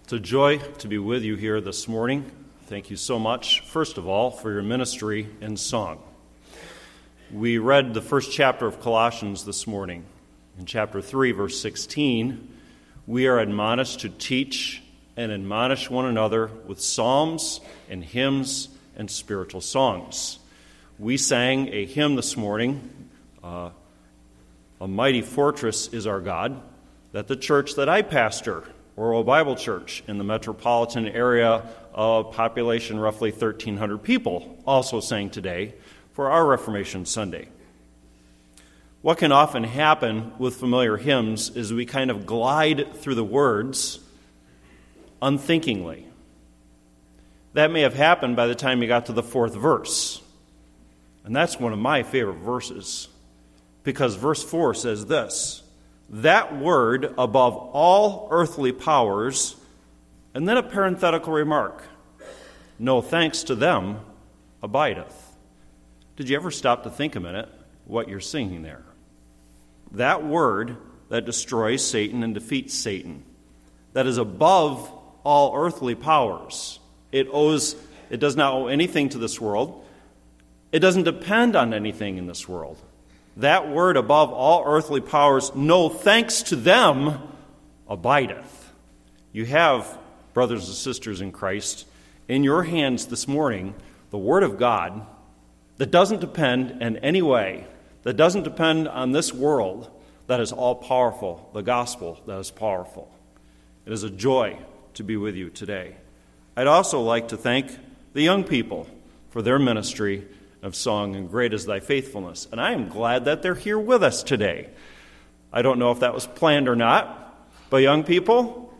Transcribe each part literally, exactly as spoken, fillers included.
It's a joy to be with you here this morning. Thank you so much, first of all, for your ministry and song. We read the first chapter of Colossians this morning. In chapter three, verse sixteen, we are admonished to teach and admonish one another with psalms and hymns and spiritual songs. We sang a hymn this morning, uh, A Mighty Fortress is Our God, that the church that I pastor, Oral Bible Church, in the metropolitan area of population roughly thirteen hundred people, also sang today for our Reformation Sunday. What can often happen with familiar hymns is we kind of glide through the words unthinkingly. That may have happened by the time you got to the fourth verse. And that's one of my favorite verses, because verse four says this: that word above all earthly powers, and then a parenthetical remark, no thanks to them abideth. Did you ever stop to think a minute what you're singing there? That word that destroys Satan and defeats Satan, that is above all earthly powers. It owes, it does not owe anything to this world. It doesn't depend on anything in this world. That word above all earthly powers, no thanks to them abideth. You have, brothers and sisters in Christ, in your hands this morning, the Word of God that doesn't depend in any way, that doesn't depend on this world, that is all powerful, the gospel that is powerful. It is a joy to be with you today. I'd also like to thank the young people for their ministry of song, and great is thy faithfulness. And I am glad that they're here with us today. I don't know if that was planned or not, but young people,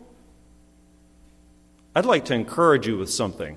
I'd like to encourage you with something.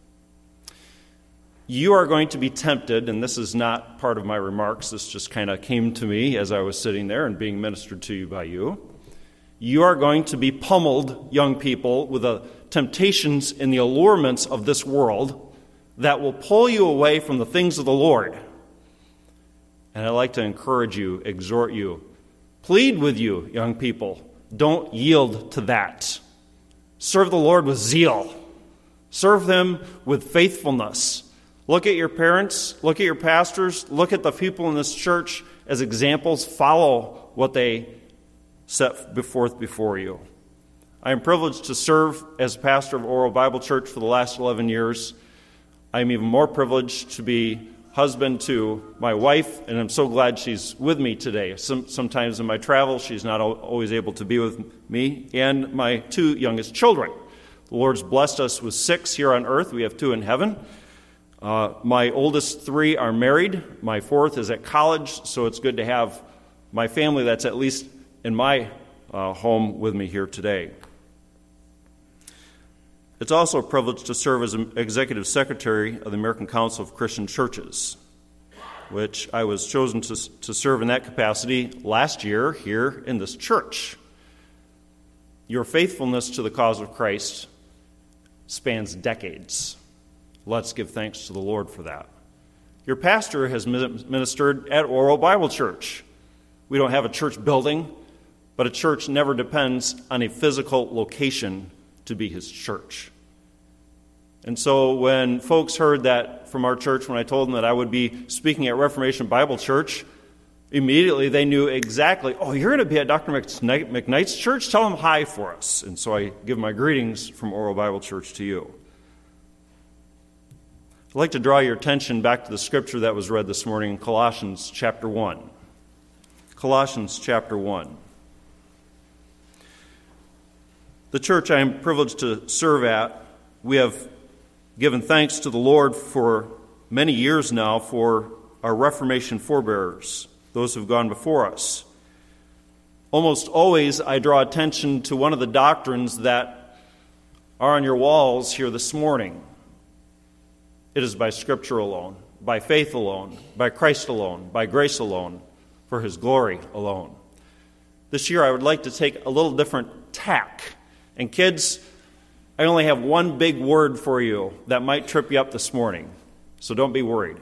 You are going to be tempted, and this is not part of my remarks, this just kind of came to me as I was sitting there and being ministered to you by you. You are going to be pummeled, young people, with the temptations and the allurements of this world that will pull you away from the things of the Lord. And I'd like to encourage you, exhort you, plead with you, young people, don't yield to that. Serve the Lord with zeal. Serve Him with faithfulness. Look at your parents, look at your pastors, look at the people in this church as examples. Follow what they set forth before you. I am privileged to serve as pastor of Oral Bible Church for the last eleven years. I'm even more privileged to be husband to my wife, and I'm so glad she's with me today. Some, sometimes in my travels, she's not always able to be with me, and my two youngest children. The Lord's blessed us with six here on earth. We have two in heaven. Uh, my oldest three are married. My fourth is at college, so it's good to have my family that's at least in my uh, home with me here today. It's also a privilege to serve as an executive secretary of the American Council of Christian Churches, which I was chosen to, to serve in that capacity last year here in this church. Your faithfulness to the cause of Christ spans decades. Let's give thanks to the Lord for that. Your pastor has ministered at Oral Bible Church. We don't have a church building, but a church never depends on a physical location to be his church. And so when folks heard that from our church, when I told them that I would be speaking at Reformation Bible Church, immediately they knew exactly, oh, you're going to be at Doctor McKnight's church? Tell him hi for us. And so I give my greetings from Oral Bible Church to you. I'd like to draw your attention back to the scripture that was read this morning in Colossians chapter one. Colossians chapter one. The church I am privileged to serve at, we have given thanks to the Lord for many years now for our Reformation forebearers, those who have gone before us. Almost always I draw attention to one of the doctrines that are on your walls here this morning. It is by Scripture alone, by faith alone, by Christ alone, by grace alone, for His glory alone. This year I would like to take a little different tack. And kids, I only have one big word for you that might trip you up this morning, so don't be worried.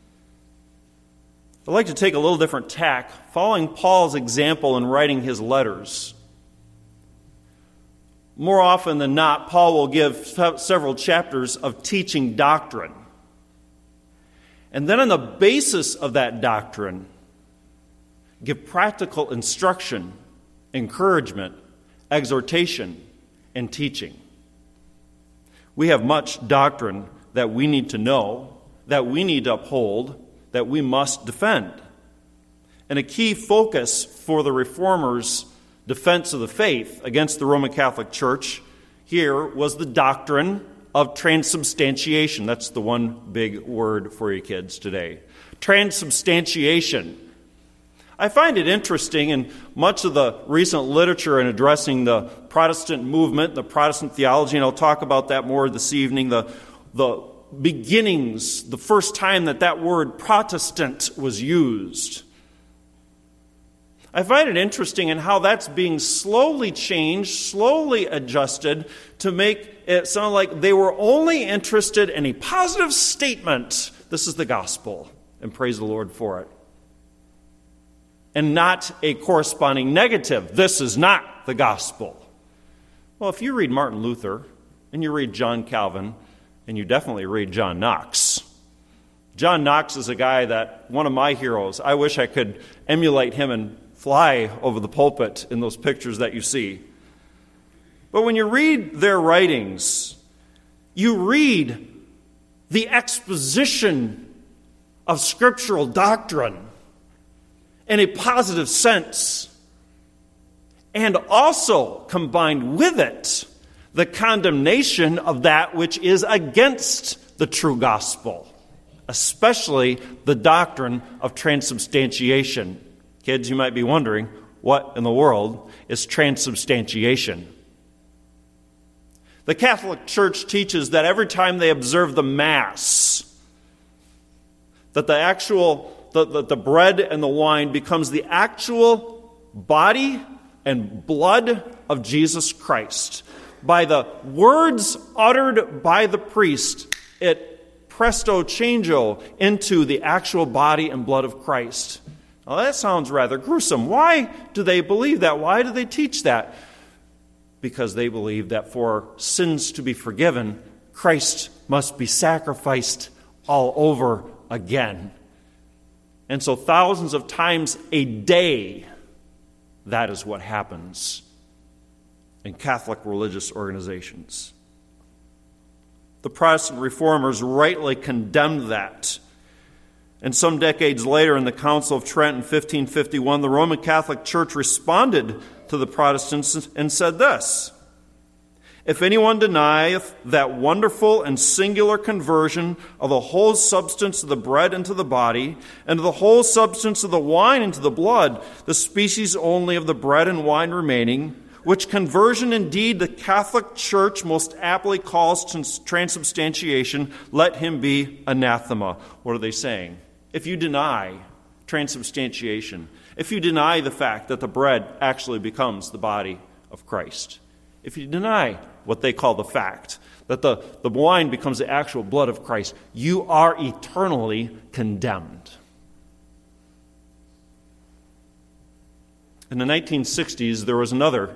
I'd like to take a little different tack, following Paul's example in writing his letters. more often than not, Paul will give several chapters of teaching doctrine. And then on the basis of that doctrine, give practical instruction, encouragement, exhortation, and teaching. We have much doctrine that we need to know, that we need to uphold, that we must defend. And a key focus for the Reformers' defense of the faith against the Roman Catholic Church here was the doctrine of transubstantiation. That's the one big word for you kids today. Transubstantiation. I find it interesting in much of the recent literature in addressing the Protestant movement, the Protestant theology, and I'll talk about that more this evening, the, the beginnings, the first time that that word Protestant was used. I find it interesting in how that's being slowly changed, slowly adjusted to make it sound like they were only interested in a positive statement. This is the gospel, and praise the Lord for it. And not a corresponding negative. This is not the gospel. Well, if you read Martin Luther, and you read John Calvin, and you definitely read John Knox. John Knox is a guy that, one of my heroes, I wish I could emulate him and fly over the pulpit in those pictures that you see. But when you read their writings, you read the exposition of scriptural doctrine in a positive sense, and also combined with it the condemnation of that which is against the true gospel, especially the doctrine of transubstantiation. Kids, you might be wondering, what in the world is transubstantiation? The Catholic Church teaches that every time they observe the Mass, that the actual, the, the, the bread and the wine becomes the actual body and blood of Jesus Christ. By the words uttered by the priest, it presto changeo into the actual body and blood of Christ. Now that sounds rather gruesome. Why do they believe that? Why do they teach that? Because they believe that for sins to be forgiven, Christ must be sacrificed all over again. And so thousands of times a day, that is what happens in Catholic religious organizations. The Protestant Reformers rightly condemned that. And some decades later, in the Council of Trent in fifteen fifty-one, the Roman Catholic Church responded to the Protestants and said this: "If anyone denieth that wonderful and singular conversion of the whole substance of the bread into the body, and of the whole substance of the wine into the blood, the species only of the bread and wine remaining, which conversion indeed the Catholic Church most aptly calls transubstantiation, let him be anathema." What are they saying? If you deny transubstantiation, if you deny the fact that the bread actually becomes the body of Christ, if you deny what they call the fact that the, the wine becomes the actual blood of Christ, you are eternally condemned. In the nineteen sixties, there was another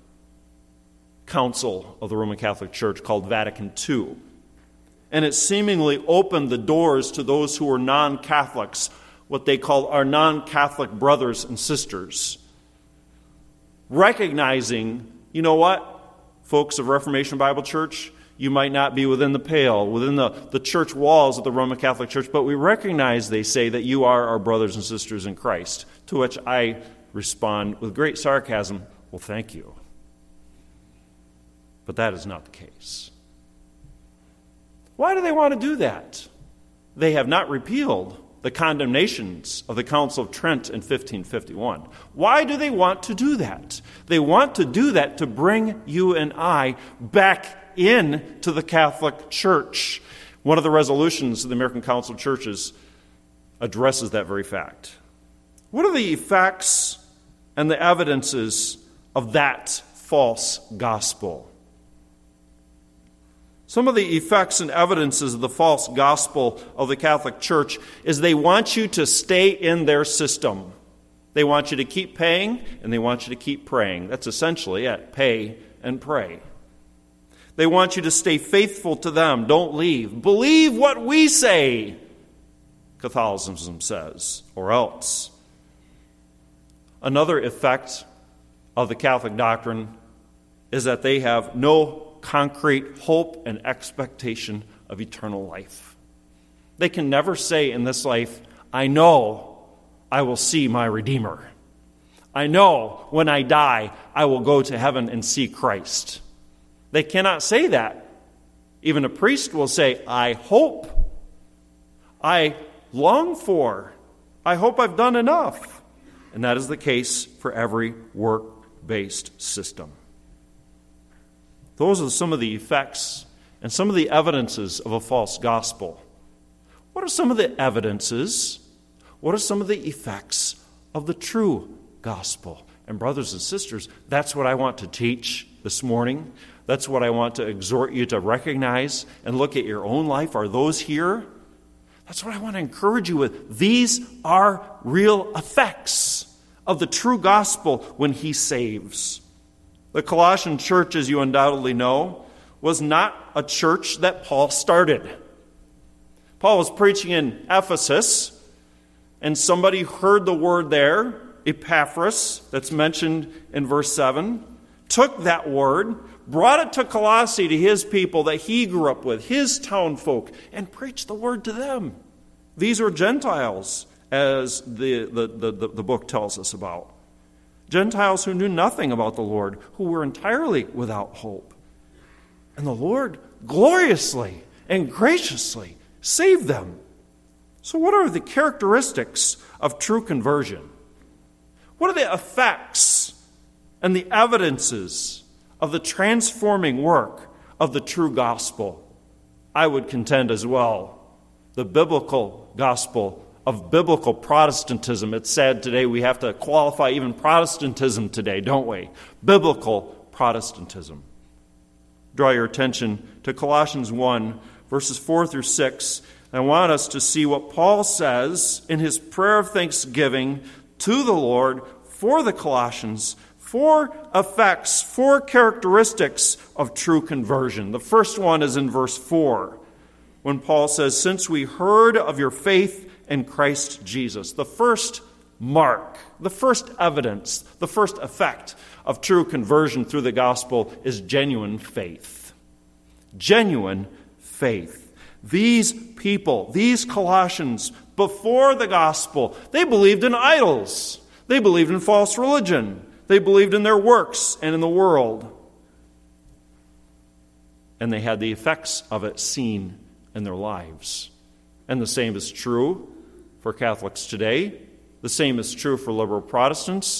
council of the Roman Catholic Church called Vatican Two. And it seemingly opened the doors to those who were non-Catholics, what they call our non-Catholic brothers and sisters, recognizing, you know what, folks of Reformation Bible Church, you might not be within the pale, within the, the church walls of the Roman Catholic Church, but we recognize, they say, that you are our brothers and sisters in Christ. To which I respond with great sarcasm, well, thank you. But that is not the case. Why do they want to do that? They have not repealed the condemnations of the Council of Trent in fifteen fifty-one. Why do they want to do that? They want to do that to bring you and I back in to the Catholic Church. One of the resolutions of the American Council of Churches addresses that very fact. What are the effects and the evidences of that false gospel? Some of the effects and evidences of the false gospel of the Catholic Church is they want you to stay in their system. They want you to keep paying, and they want you to keep praying. That's essentially it. Pay and pray. They want you to stay faithful to them. Don't leave. Believe what we say, Catholicism says, or else. Another effect of the Catholic doctrine is that they have no concrete hope and expectation of eternal life. They can never say in this life, I know I will see my Redeemer. I know when I die, I will go to heaven and see Christ. They cannot say that. Even a priest will say, I hope, I long for, I hope I've done enough. And that is the case for every work-based system. Those are some of the effects and some of the evidences of a false gospel. What are some of the evidences? What are some of the effects of the true gospel? And brothers and sisters, that's what I want to teach this morning. That's what I want to exhort you to recognize and look at your own life. Are those here? That's what I want to encourage you with. These are real effects of the true gospel when he saves. The Colossian church, as you undoubtedly know, was not a church that Paul started. Paul was preaching in Ephesus, and somebody heard the word there, Epaphras, that's mentioned in verse seven, took that word, brought it to Colossae, to his people that he grew up with, his townfolk, and preached the word to them. These are Gentiles, as the, the, the, the book tells us about. Gentiles who knew nothing about the Lord, who were entirely without hope. And the Lord gloriously and graciously saved them. So what are the characteristics of true conversion? What are the effects and the evidences of the transforming work of the true gospel? I would contend as well, the biblical gospel of biblical Protestantism. It's sad today we have to qualify even Protestantism today, don't we? Biblical Protestantism. Draw your attention to Colossians one, verses four through six. I want us to see what Paul says in his prayer of thanksgiving to the Lord for the Colossians, four effects, four characteristics of true conversion. The first one is in verse four, when Paul says, since we heard of your faith in Christ Jesus. The first mark, the first evidence, the first effect of true conversion through the gospel is genuine faith. Genuine faith. These people, these Colossians, before the gospel, they believed in idols. They believed in false religion. They believed in their works and in the world. And they had the effects of it seen in their lives. And the same is true for Catholics today. The same is true for liberal Protestants.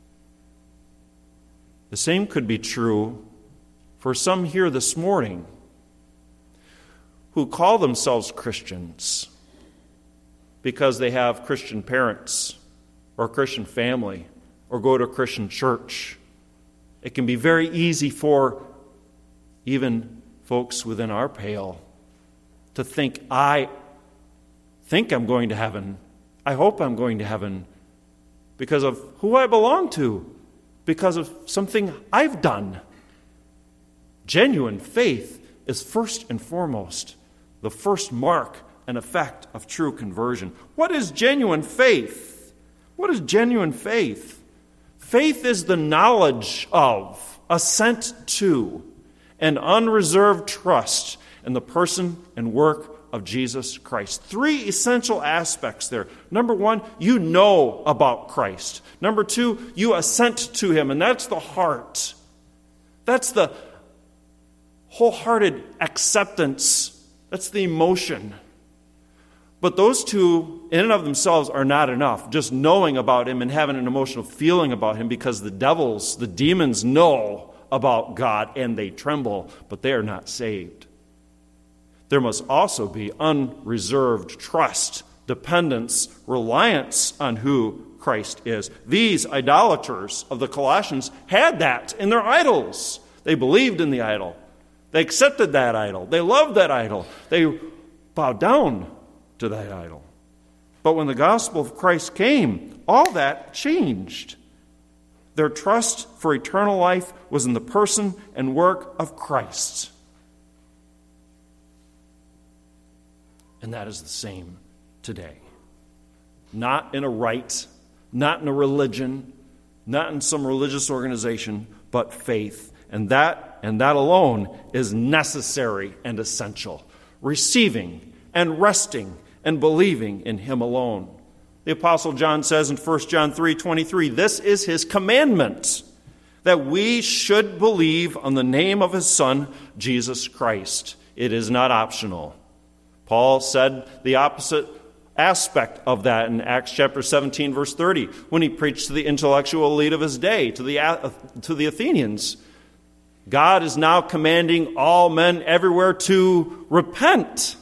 The same could be true for some here this morning who call themselves Christians because they have Christian parents or a Christian family or go to a Christian church. It can be very easy for even folks within our pale to think, I think I'm going to heaven. I hope I'm going to heaven because of who I belong to, because of something I've done. Genuine faith is first and foremost the first mark and effect of true conversion. What is genuine faith? What is genuine faith? Faith is the knowledge of, assent to, and unreserved trust in the person and work of Jesus Christ. Three essential aspects there. Number one, you know about Christ. Number two, you assent to him, and that's the heart. That's the wholehearted acceptance. That's the emotion. But those two, in and of themselves, are not enough. Just knowing about him and having an emotional feeling about him, because the devils, the demons know about God and they tremble, but they are not saved. There must also be unreserved trust, dependence, reliance on who Christ is. These idolaters of the Colossians had that in their idols. They believed in the idol. They accepted that idol. They loved that idol. They bowed down to that idol. But when the gospel of Christ came, all that changed. Their trust for eternal life was in the person and work of Christ. And that is the same today. Not in a rite, not in a religion, not in some religious organization, but faith. And that, and that alone is necessary and essential. Receiving and resting and believing in Him alone. The Apostle John says in First John three twenty-three, this is His commandment, that we should believe on the name of His Son, Jesus Christ. It is not optional. Paul said the opposite aspect of that in Acts chapter seventeen, verse thirty, when he preached to the intellectual elite of his day, to the, to the Athenians. God is now commanding all men everywhere to repent.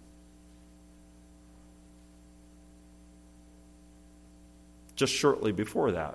Just shortly before that,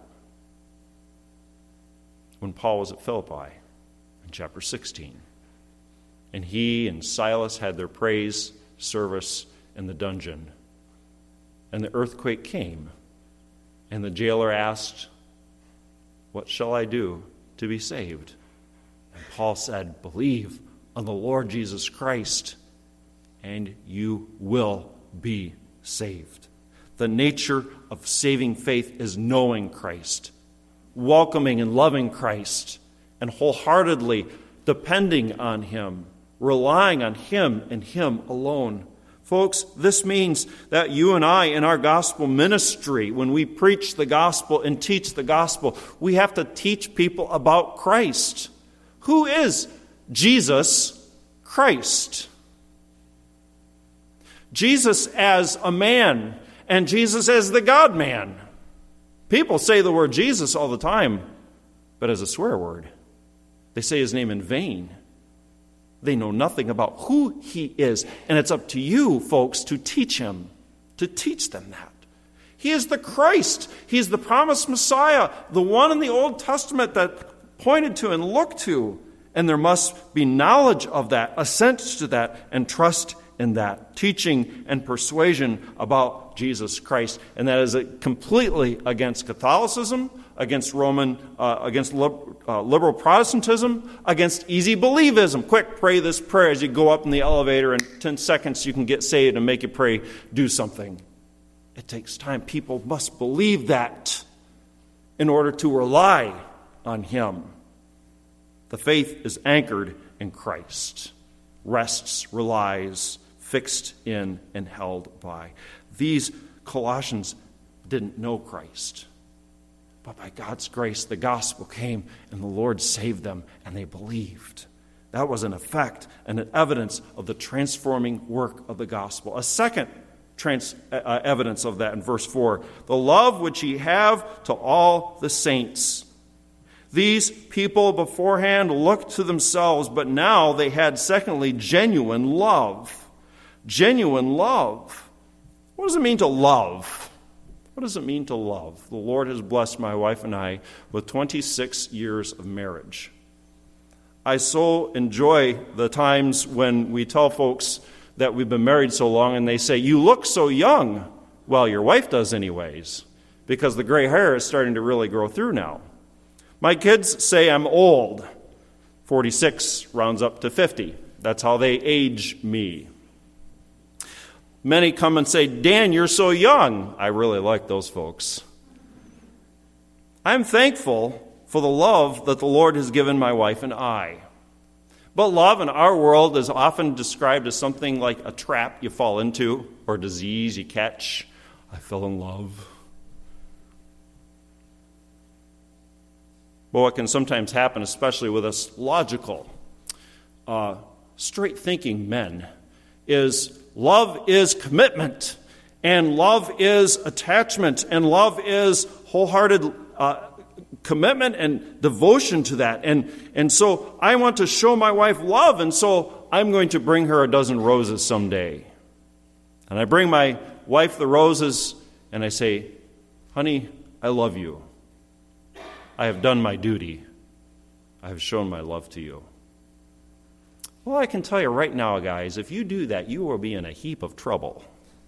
when Paul was at Philippi in chapter sixteen, and he and Silas had their praise service in the dungeon, and the earthquake came, and the jailer asked, what shall I do to be saved? And Paul said, believe on the Lord Jesus Christ, and you will be saved. The nature of saving faith is knowing Christ, welcoming and loving Christ, and wholeheartedly depending on Him, relying on Him and Him alone. Folks, this means that you and I in our gospel ministry, when we preach the gospel and teach the gospel, we have to teach people about Christ. Who is Jesus Christ? Jesus as a man and Jesus as the God-man. People say the word Jesus all the time, but as a swear word. They say His name in vain. They know nothing about who He is. And it's up to you, folks, to teach Him, to teach them that. He is the Christ. He is the promised Messiah, the one in the Old Testament that pointed to and looked to. And there must be knowledge of that, assent to that, and trust in that. Teaching and persuasion about Jesus Christ. And that is completely against Catholicism, against Roman, uh, against lib- uh, liberal Protestantism, against easy believism. Quick, pray this prayer as you go up in the elevator. In ten seconds you can get saved and make you pray, do something. It takes time. People must believe that in order to rely on Him. The faith is anchored in Christ. Rests, relies, fixed in, and held by. These Colossians didn't know Christ. But by God's grace, the gospel came and the Lord saved them and they believed. That was an effect and an evidence of the transforming work of the gospel. A second trans, uh, evidence of that in verse four. The love which ye have to all the saints. These people beforehand looked to themselves, but now they had, secondly, genuine love. Genuine love. What does it mean to love? What does it mean to love? The Lord has blessed my wife and I with twenty-six years of marriage. I so enjoy the times when we tell folks that we've been married so long and they say, you look so young. Well, your wife does anyways, because the gray hair is starting to really grow through now. My kids say I'm old. forty-six rounds up to fifty. That's how they age me. Many come and say, Dan, you're so young. I really like those folks. I'm thankful for the love that the Lord has given my wife and I. But love in our world is often described as something like a trap you fall into or disease you catch. I fell in love. But what can sometimes happen, especially with us logical, uh, straight-thinking men, is love is commitment, and love is attachment, and love is wholehearted uh, commitment and devotion to that. And, and so I want to show my wife love, and so I'm going to bring her a dozen roses someday. And I bring my wife the roses, and I say, honey, I love you. I have done my duty. I have shown my love to you. Well, I can tell you right now, guys, if you do that, you will be in a heap of trouble.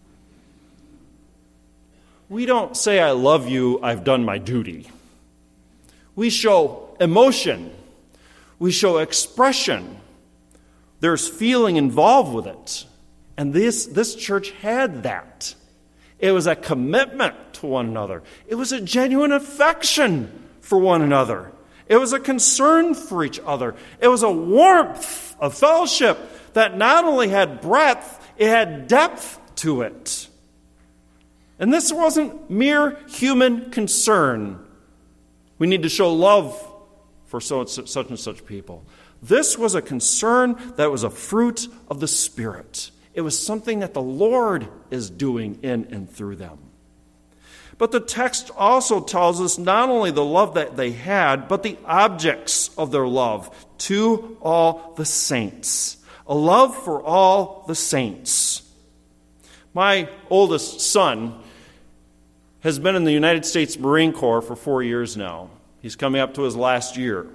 We don't say, I love you, I've done my duty. We show emotion. We show expression. There's feeling involved with it. And this, this church had that. It was a commitment to one another. It was a genuine affection for one another. It was a concern for each other. It was a warmth of fellowship that not only had breadth, it had depth to it. And this wasn't mere human concern. We need to show love for so, such and such people. This was a concern that was a fruit of the Spirit. It was something that the Lord is doing in and through them. But the text also tells us not only the love that they had, but the objects of their love to all the saints. A love for all the saints. My oldest son has been in the United States Marine Corps for four years now. He's coming up to his last year.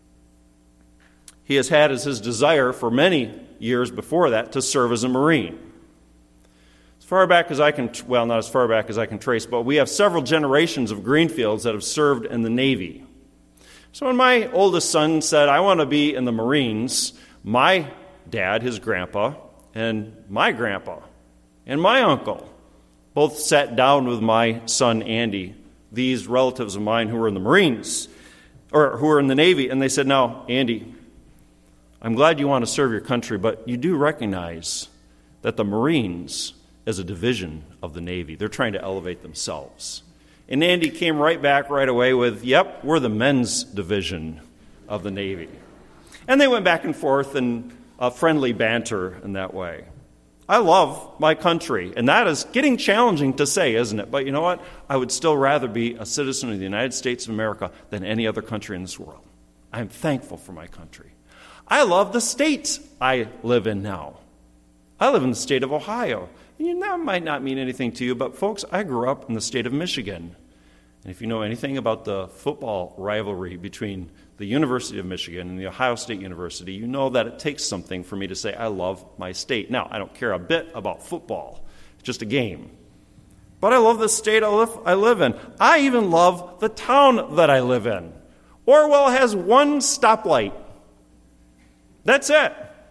He has had as his desire for many years before that to serve as a Marine. As far back as I can, well, not as far back as I can trace, but we have several generations of Greenfields that have served in the Navy. So when my oldest son said, I want to be in the Marines, my dad, his grandpa, and my grandpa, and my uncle both sat down with my son Andy, these relatives of mine who were in the Marines, or who were in the Navy, and they said, now, Andy, I'm glad you want to serve your country, but you do recognize that the Marines is a division of the Navy. They're trying to elevate themselves. And Andy came right back right away with, yep, we're the men's division of the Navy. And they went back and forth in a friendly banter in that way. I love my country, and that is getting challenging to say, isn't it? But you know what? I would still rather be a citizen of the United States of America than any other country in this world. I am thankful for my country. I love the state I live in now. I live in the state of Ohio. And that might not mean anything to you, but folks, I grew up in the state of Michigan. And if you know anything about the football rivalry between the University of Michigan and the Ohio State University, you know that it takes something for me to say I love my state. Now, I don't care a bit about football. It's just a game. But I love the state I live, I live in. I even love the town that I live in. Orwell has one stoplight. That's it.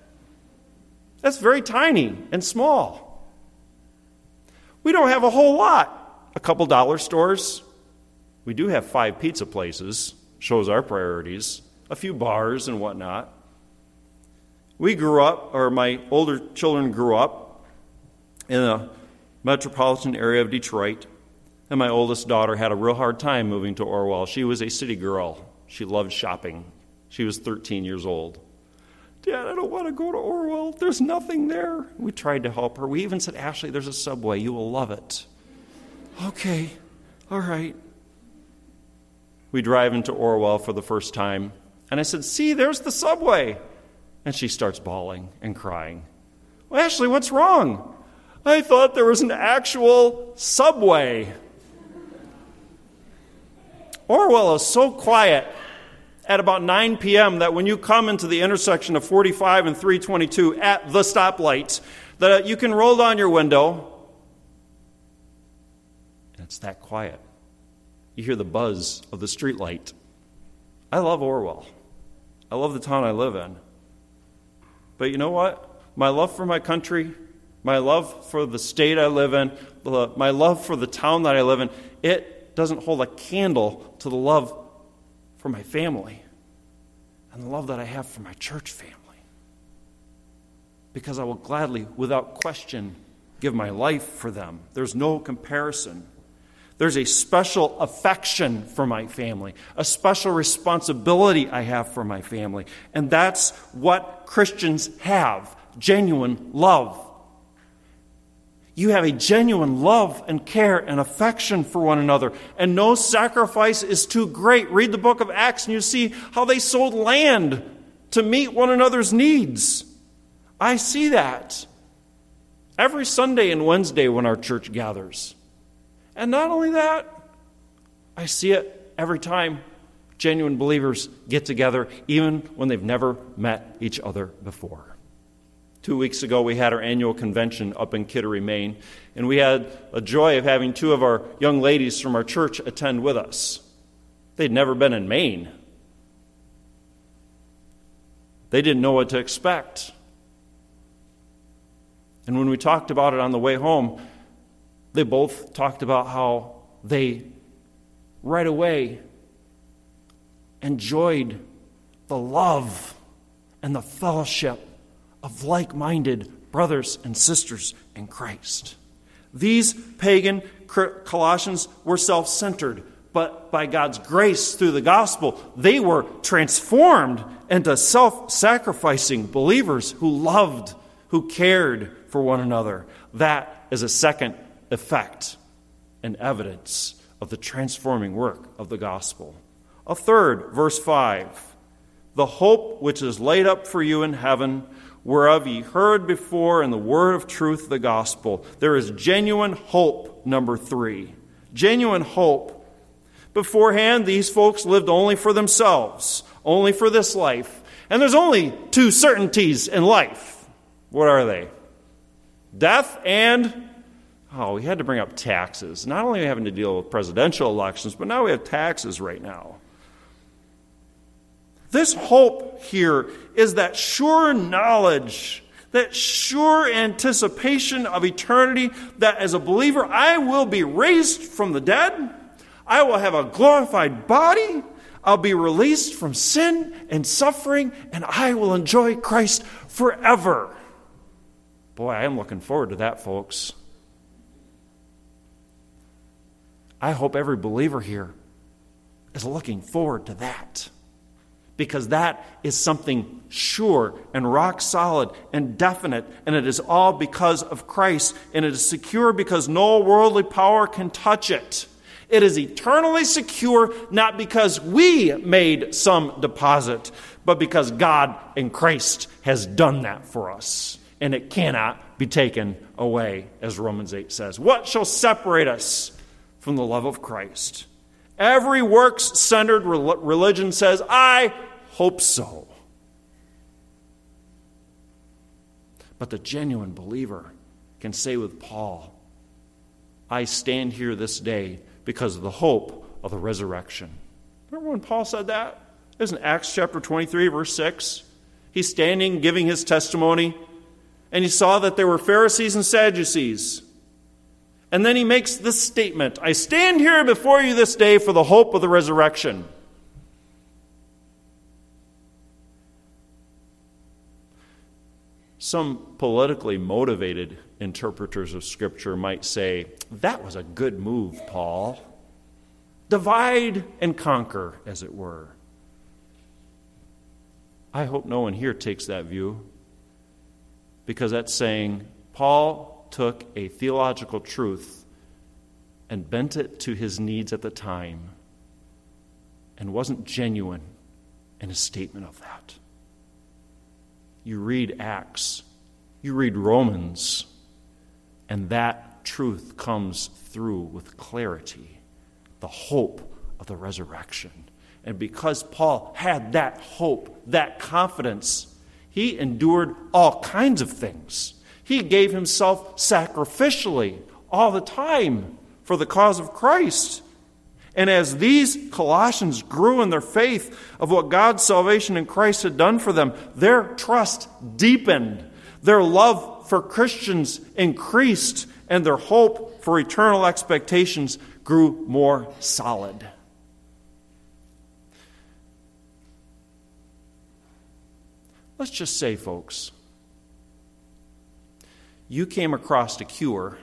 That's very tiny and small. We don't have a whole lot. A couple dollar stores. We do have five pizza places. Shows our priorities. A few bars and whatnot. We grew up, or my older children grew up in a metropolitan area of Detroit. And my oldest daughter had a real hard time moving to Orwell. She was a city girl. She loved shopping. She was thirteen years old. Dad, I don't want to go to Orwell. There's nothing there. We tried to help her. We even said, Ashley, there's a Subway. You will love it. Okay, all right. We drive into Orwell for the first time. And I said, see, there's the Subway. And she starts bawling and crying. Well, Ashley, what's wrong? I thought there was an actual Subway. Orwell is so quiet at about nine p.m. that when you come into the intersection of forty-five and three twenty-two at the stoplight, that you can roll down your window, and it's that quiet. You hear the buzz of the streetlight. I love Orwell. I love the town I live in. But you know what? My love for my country, my love for the state I live in, my love for the town that I live in, it doesn't hold a candle to the love for my family and the love that I have for my church family. Because I will gladly, without question, give my life for them. There's no comparison. There's a special affection for my family, a special responsibility I have for my family. And that's what Christians have, genuine love. You have a genuine love and care and affection for one another, and no sacrifice is too great. Read the book of Acts and you see how they sold land to meet one another's needs. I see that every Sunday and Wednesday when our church gathers. And not only that, I see it every time genuine believers get together, even when they've never met each other before. Two weeks ago, we had our annual convention up in Kittery, Maine, and we had a joy of having two of our young ladies from our church attend with us. They'd never been in Maine. They didn't know what to expect. And when we talked about it on the way home, they both talked about how they right away enjoyed the love and the fellowship of like-minded brothers and sisters in Christ. These pagan Colossians were self-centered, but by God's grace through the gospel, they were transformed into self-sacrificing believers who loved, who cared for one another. That is a second effect and evidence of the transforming work of the gospel. A third, verse five, the hope which is laid up for you in heaven, whereof ye heard before in the word of truth, the gospel. There is genuine hope, number three. Genuine hope. Beforehand, these folks lived only for themselves, only for this life. And there's only two certainties in life. What are they? Death and, oh, we had to bring up taxes. Not only are we having to deal with presidential elections, but now we have taxes right now. This hope here is that sure knowledge, that sure anticipation of eternity, that as a believer I will be raised from the dead, I will have a glorified body, I'll be released from sin and suffering, and I will enjoy Christ forever. Boy, I am looking forward to that, folks. I hope every believer here is looking forward to that. Because that is something sure and rock solid and definite, and it is all because of Christ, and it is secure because no worldly power can touch it. It is eternally secure, not because we made some deposit, but because God in Christ has done that for us, and it cannot be taken away, as Romans eight says. What shall separate us from the love of Christ? Every works-centered religion says, I hope so. But the genuine believer can say with Paul, I stand here this day because of the hope of the resurrection. Remember when Paul said that? It was in Acts chapter twenty-three, verse six. He's standing, giving his testimony, and he saw that there were Pharisees and Sadducees. And then he makes this statement, I stand here before you this day for the hope of the resurrection. Some politically motivated interpreters of Scripture might say, that was a good move, Paul. Divide and conquer, as it were. I hope no one here takes that view, because that's saying Paul took a theological truth and bent it to his needs at the time and wasn't genuine in his statement of that. You read Acts, you read Romans, and that truth comes through with clarity, the hope of the resurrection. And because Paul had that hope, that confidence, he endured all kinds of things. He gave himself sacrificially all the time for the cause of Christ. And as these Colossians grew in their faith of what God's salvation in Christ had done for them, their trust deepened, their love for Christians increased, and their hope for eternal expectations grew more solid. Let's just say, folks, you came across a cure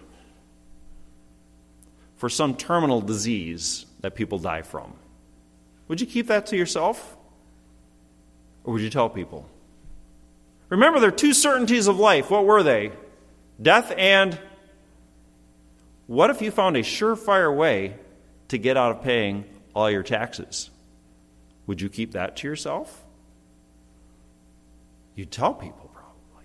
for some terminal disease that people die from. Would you keep that to yourself? Or would you tell people? Remember, there are two certainties of life. What were they? Death and what if you found a surefire way to get out of paying all your taxes? Would you keep that to yourself? You'd tell people, probably.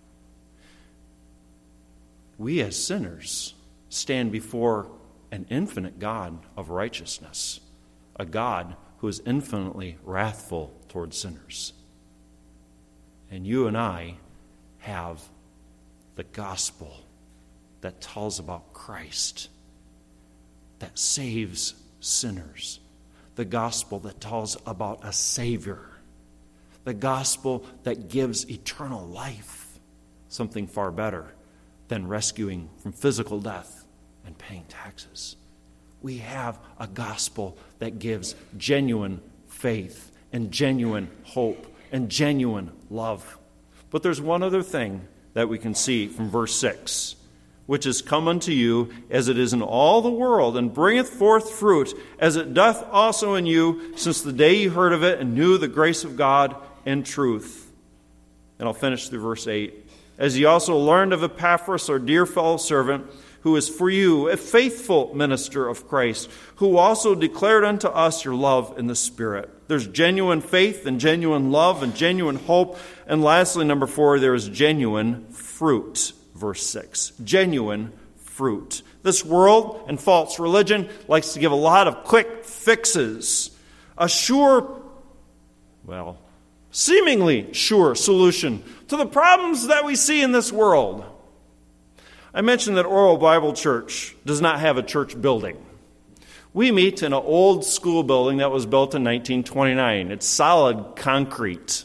We as sinners stand before an infinite God of righteousness, a God who is infinitely wrathful towards sinners. And you and I have the gospel that tells about Christ, that saves sinners, the gospel that tells about a Savior, the gospel that gives eternal life, something far better than rescuing from physical death and paying taxes. We have a gospel that gives genuine faith and genuine hope and genuine love. But there's one other thing that we can see from verse six, which is, come unto you as it is in all the world, and bringeth forth fruit, as it doth also in you, since the day you heard of it and knew the grace of God and truth. And I'll finish through verse eight. As ye also learned of Epaphras, our dear fellow servant, who is for you a faithful minister of Christ, who also declared unto us your love in the Spirit. There's genuine faith and genuine love and genuine hope. And lastly, number four, there is genuine fruit. Verse six. Genuine fruit. This world and false religion likes to give a lot of quick fixes. A sure, well, seemingly sure solution to the problems that we see in this world. I mentioned that Oro Bible Church does not have a church building. We meet in an old school building that was built in nineteen twenty-nine. It's solid concrete.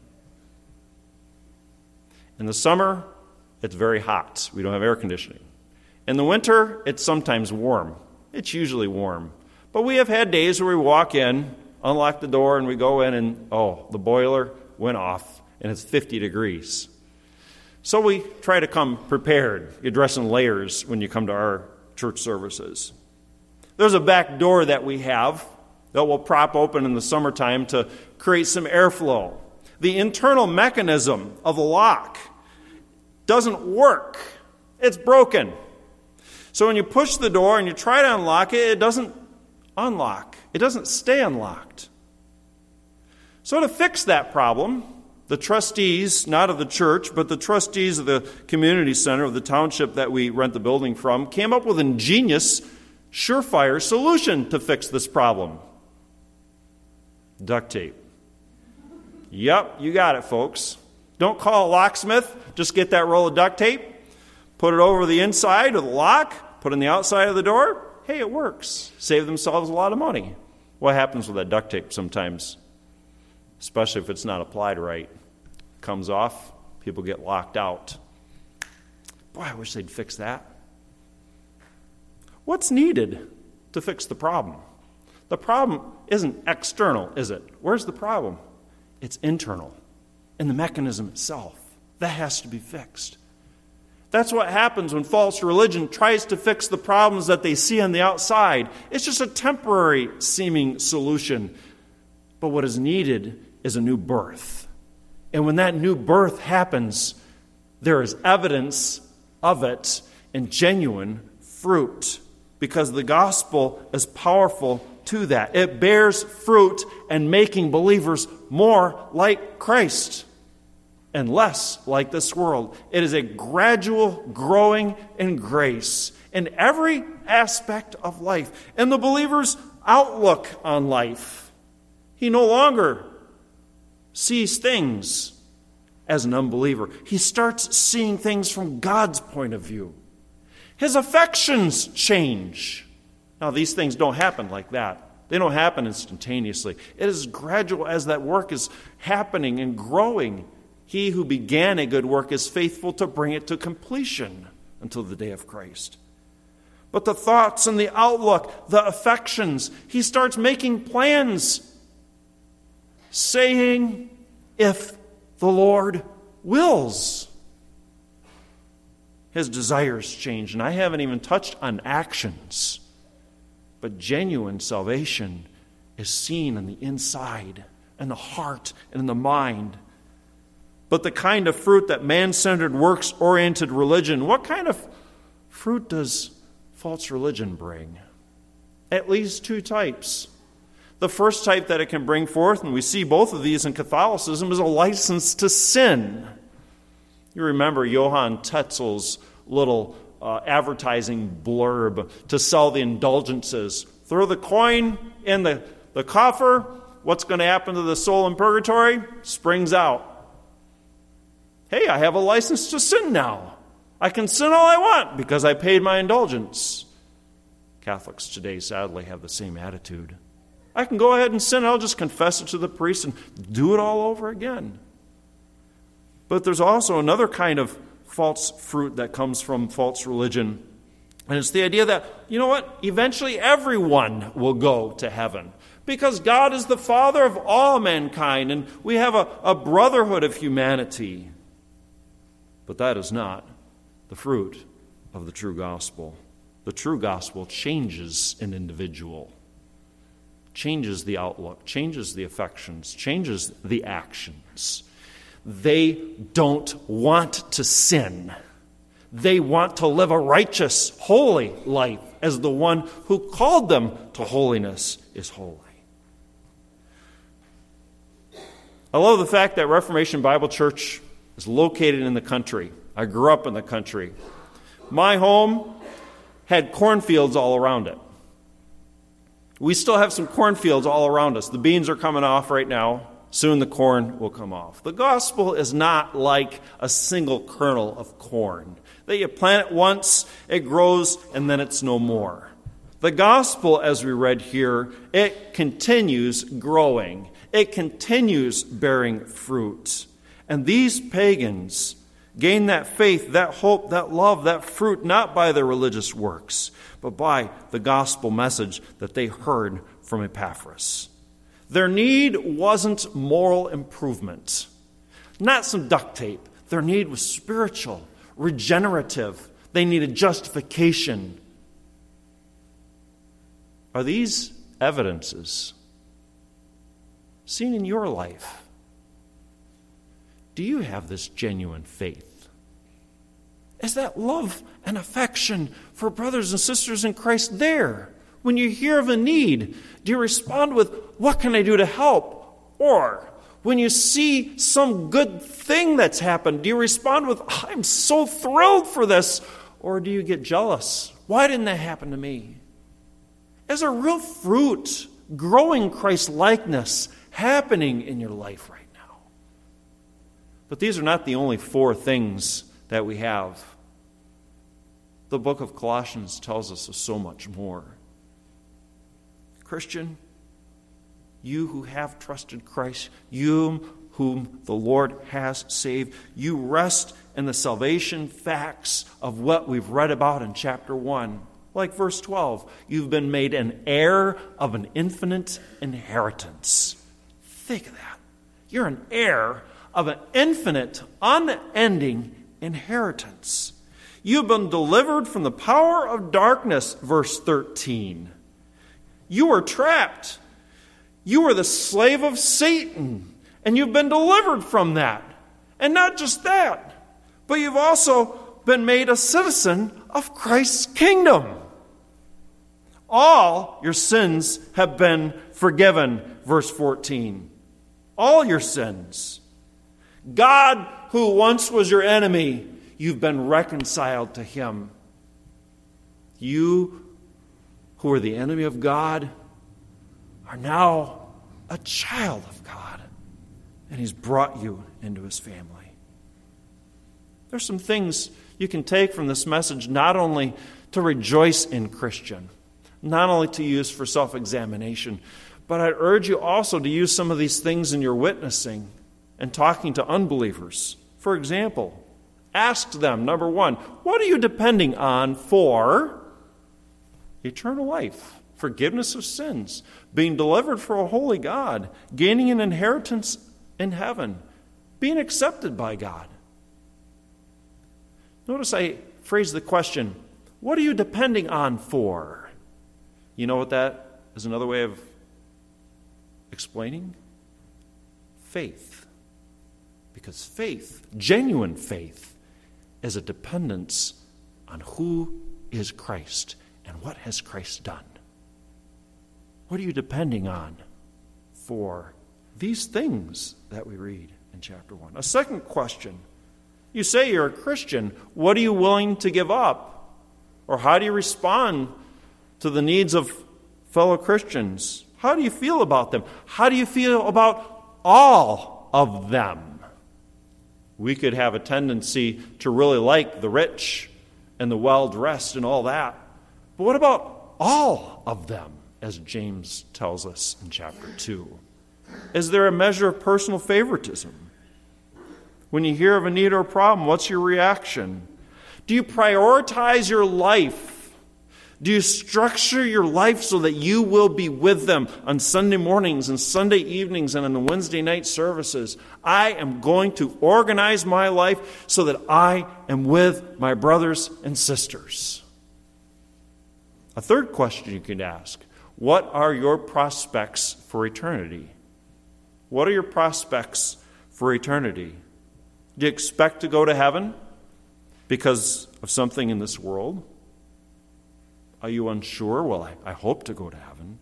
In the summer, it's very hot. We don't have air conditioning. In the winter, it's sometimes warm. It's usually warm. But we have had days where we walk in, unlock the door, and we go in and, oh, the boiler went off, and it's fifty degrees. So we try to come prepared. You dress in layers when you come to our church services. There's a back door that we have that will prop open in the summertime to create some airflow. The internal mechanism of the lock doesn't work. It's broken. So when you push the door and you try to unlock it, it doesn't unlock. It doesn't stay unlocked. So to fix that problem, the trustees, not of the church, but the trustees of the community center of the township that we rent the building from, came up with an ingenious, surefire solution to fix this problem. Duct tape. Yep, you got it, folks. Don't call a locksmith. Just get that roll of duct tape, put it over the inside of the lock, put it on the outside of the door. Hey, it works. Save themselves a lot of money. What happens with that duct tape sometimes? Especially if it's not applied right. Comes off, people get locked out. Boy, I wish they'd fix that. What's needed to fix the problem? The problem isn't external, is it? Where's the problem? It's internal, in the mechanism itself. That has to be fixed. That's what happens when false religion tries to fix the problems that they see on the outside. It's just a temporary seeming solution. But what is needed is a new birth. And when that new birth happens, there is evidence of it and genuine fruit, because the gospel is powerful to that. It bears fruit and making believers more like Christ and less like this world. It is a gradual growing in grace in every aspect of life. And the believer's outlook on life. He no longer sees things as an unbeliever. He starts seeing things from God's point of view. His affections change. Now, these things don't happen like that. They don't happen instantaneously. It is gradual as that work is happening and growing. He who began a good work is faithful to bring it to completion until the day of Christ. But the thoughts and the outlook, the affections, he starts making plans, saying, if the Lord wills. His desires change. And I haven't even touched on actions. But genuine salvation is seen on the inside, in the heart, and in the mind. But the kind of fruit that man-centered, works-oriented religion, what kind of fruit does false religion bring? At least two types. The first type that it can bring forth, and we see both of these in Catholicism, is a license to sin. You remember Johann Tetzel's little uh, advertising blurb to sell the indulgences. Throw the coin in the, the coffer. What's going to happen to the soul in purgatory? Springs out. Hey, I have a license to sin now. I can sin all I want because I paid my indulgence. Catholics today sadly have the same attitude. I can go ahead and sin. I'll just confess it to the priest and do it all over again. But there's also another kind of false fruit that comes from false religion. And it's the idea that, you know what, eventually everyone will go to heaven. Because God is the Father of all mankind, and we have a, a brotherhood of humanity. But that is not the fruit of the true gospel. The true gospel changes an individual, changes the outlook, changes the affections, changes the actions. They don't want to sin. They want to live a righteous, holy life as the one who called them to holiness is holy. I love the fact that Reformation Bible Church is located in the country. I grew up in the country. My home had cornfields all around it. We still have some cornfields all around us. The beans are coming off right now. Soon the corn will come off. The gospel is not like a single kernel of corn that you plant it once, it grows, and then it's no more. The gospel, as we read here, it continues growing. It continues bearing fruit. And these pagans gain that faith, that hope, that love, that fruit, not by their religious works, but by the gospel message that they heard from Epaphras. Their need wasn't moral improvement, not some duct tape. Their need was spiritual, regenerative. They needed justification. Are these evidences seen in your life? Do you have this genuine faith? Is that love and affection for brothers and sisters in Christ there? When you hear of a need, do you respond with, what can I do to help? Or when you see some good thing that's happened, do you respond with, I'm so thrilled for this? Or do you get jealous? Why didn't that happen to me? Is there real fruit, growing Christ-likeness happening in your life right now? But these are not the only four things that we have. The book of Colossians tells us of so much more. Christian, you who have trusted Christ, you whom the Lord has saved, you rest in the salvation facts of what we've read about in chapter one. Like verse twelve, you've been made an heir of an infinite inheritance. Think of that. You're an heir of an infinite, unending inheritance. You've been delivered from the power of darkness, verse thirteen. You were trapped. You were the slave of Satan, and you've been delivered from that. And not just that, but you've also been made a citizen of Christ's kingdom. All your sins have been forgiven, verse fourteen. All your sins. God, who once was your enemy, you've been reconciled to him. You who are the enemy of God are now a child of God, and he's brought you into his family. There's some things you can take from this message, not only to rejoice in, Christian, not only to use for self-examination, but I'd urge you also to use some of these things in your witnessing and talking to unbelievers. For example, ask them, number one, what are you depending on for eternal life, forgiveness of sins, being delivered for a holy God, gaining an inheritance in heaven, being accepted by God? Notice I phrase the question, what are you depending on for? You know what that is another way of explaining? Faith. Because faith, genuine faith, is a dependence on who is Christ and what has Christ done. What are you depending on for these things that we read in chapter one? A second question. You say you're a Christian. What are you willing to give up? Or how do you respond to the needs of fellow Christians? How do you feel about them? How do you feel about all of them? We could have a tendency to really like the rich and the well-dressed and all that. But what about all of them, as James tells us in chapter two? Is there a measure of personal favoritism? When you hear of a need or a problem, what's your reaction? Do you prioritize your life? Do you structure your life so that you will be with them on Sunday mornings and Sunday evenings and on the Wednesday night services? I am going to organize my life so that I am with my brothers and sisters. A third question you could ask: what are your prospects for eternity? What are your prospects for eternity? Do you expect to go to heaven because of something in this world? Are you unsure? Well, I, I hope to go to heaven.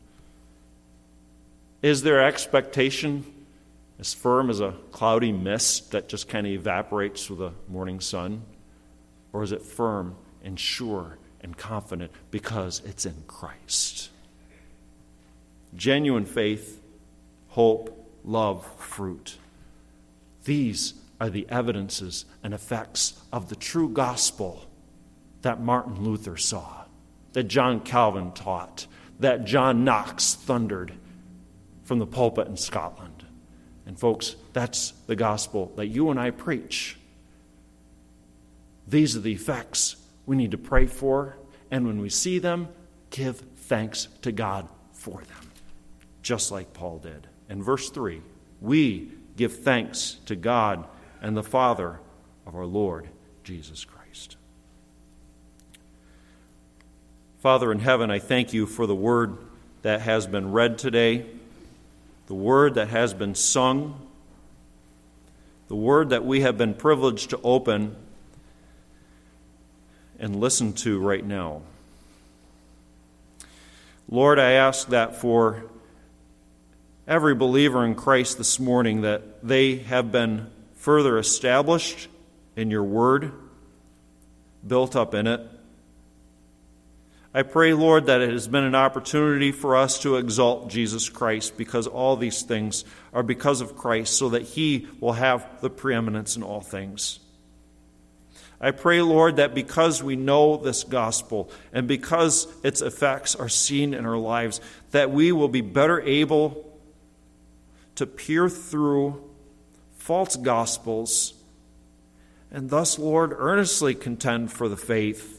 Is there expectation as firm as a cloudy mist that just kind of evaporates with the morning sun? Or is it firm and sure and confident because it's in Christ? Genuine faith, hope, love, fruit. These are the evidences and effects of the true gospel that Martin Luther saw, that John Calvin taught, that John Knox thundered from the pulpit in Scotland. And folks, that's the gospel that you and I preach. These are the effects we need to pray for, and when we see them, give thanks to God for them, just like Paul did. In verse three, we give thanks to God and the Father of our Lord Jesus Christ. Father in heaven, I thank you for the word that has been read today, the word that has been sung, the word that we have been privileged to open and listen to right now. Lord, I ask that for every believer in Christ this morning, that they have been further established in your word, built up in it. I pray, Lord, that it has been an opportunity for us to exalt Jesus Christ, because all these things are because of Christ, so that he will have the preeminence in all things. I pray, Lord, that because we know this gospel and because its effects are seen in our lives, that we will be better able to peer through false gospels and thus, Lord, earnestly contend for the faith,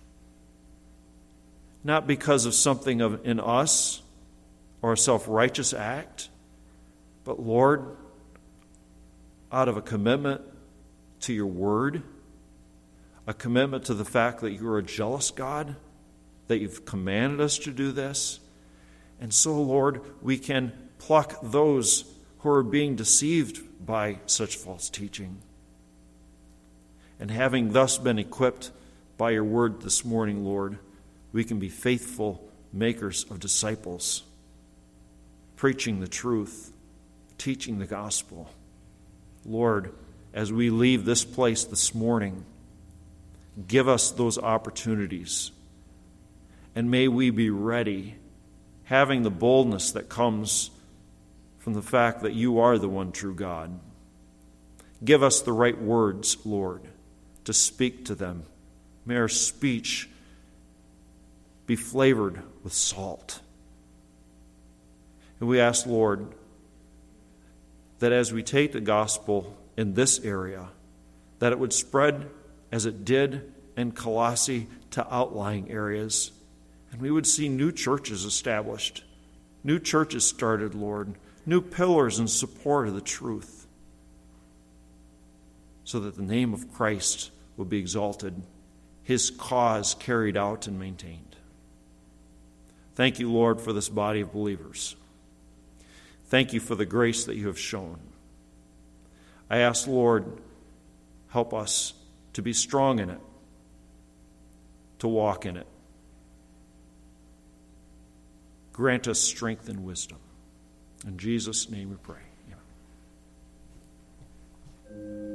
not because of something of, in us or a self-righteous act, but, Lord, out of a commitment to your word, a commitment to the fact that you are a jealous God, that you've commanded us to do this. And so, Lord, we can pluck those who are being deceived by such false teaching. And having thus been equipped by your word this morning, Lord, we can be faithful makers of disciples, preaching the truth, teaching the gospel. Lord, as we leave this place this morning, give us those opportunities. And may we be ready, having the boldness that comes from the fact that you are the one true God. Give us the right words, Lord, to speak to them. May our speech be flavored with salt. And we ask, Lord, that as we take the gospel in this area, that it would spread as it did in Colossae to outlying areas. And we would see new churches established, new churches started, Lord, new pillars in support of the truth, so that the name of Christ will be exalted, his cause carried out and maintained. Thank you, Lord, for this body of believers. Thank you for the grace that you have shown. I ask, Lord, help us to be strong in it, to walk in it. Grant us strength and wisdom. In Jesus' name we pray. Amen.